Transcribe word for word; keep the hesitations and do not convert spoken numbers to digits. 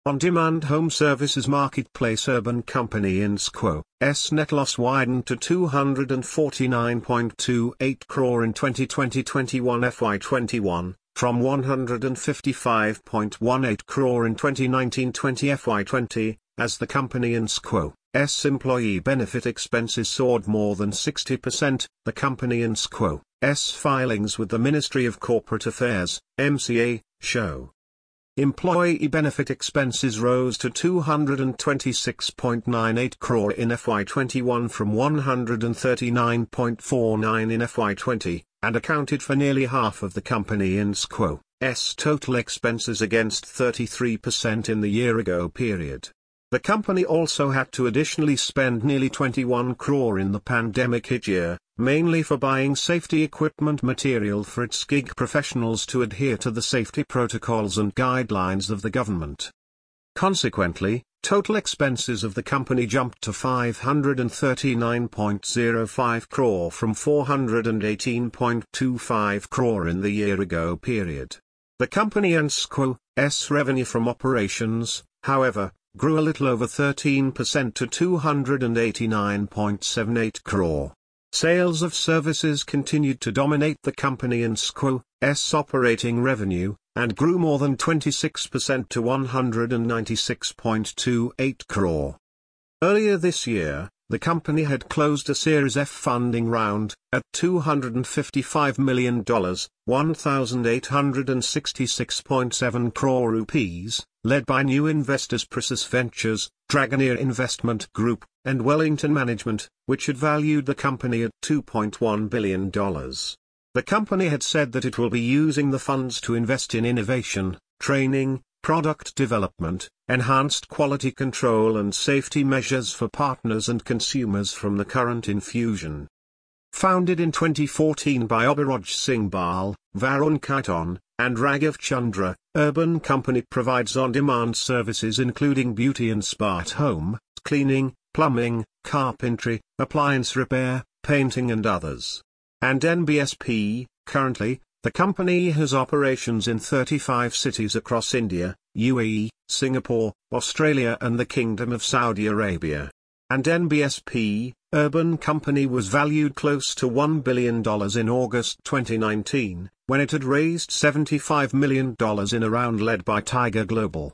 On-demand home services marketplace Urban Company Inc.'s net loss widened to two hundred forty-nine point two eight crore in twenty twenty twenty-one F Y twenty-one, from one hundred fifty-five point one eight crore in twenty nineteen twenty F Y twenty, as the company Inc.'s employee benefit expenses soared more than sixty percent. The company Inc.'s filings with the Ministry of Corporate Affairs, M C A, show employee benefit expenses rose to two hundred twenty-six point nine eight crore in F Y twenty-one from one hundred thirty-nine point four nine in F Y twenty, and accounted for nearly half of the company Inc.'s total expenses against thirty-three percent in the year-ago period. The company also had to additionally spend nearly twenty-one crore in the pandemic hit year, mainly for buying safety equipment material for its gig professionals to adhere to the safety protocols and guidelines of the government. Consequently, total expenses of the company jumped to five hundred thirty-nine point zero five crore from four hundred eighteen point two five crore in the year-ago period. The company Inc.'s revenue from operations, however, grew a little over thirteen percent to two hundred eighty-nine point seven eight crore. Sales of services continued to dominate the company Inc.'s operating revenue, and grew more than twenty-six percent to one hundred ninety-six point two eight crore. Earlier this year, the company had closed a Series F funding round, at two hundred fifty-five million dollars, one thousand eight hundred sixty-six point seven crore rupees, led by new investors Prasus Ventures, Dragoneer Investment Group, and Wellington Management, which had valued the company at two point one billion dollars. The company had said that it will be using the funds to invest in innovation, training, product development, enhanced quality control and safety measures for partners and consumers from the current infusion. Founded in twenty fourteen by Abhiraj Singh Bal, Varun Khaitan, and Raghav Chandra, Urban Company provides on-demand services including beauty and spa at home, cleaning, plumbing, carpentry, appliance repair, painting and others. And N B S P, currently, the company has operations in thirty-five cities across India, U A E, Singapore, Australia and the Kingdom of Saudi Arabia. And N B S P, Urban Company was valued close to one billion dollars in August twenty nineteen, when it had raised seventy-five million dollars in a round led by Tiger Global.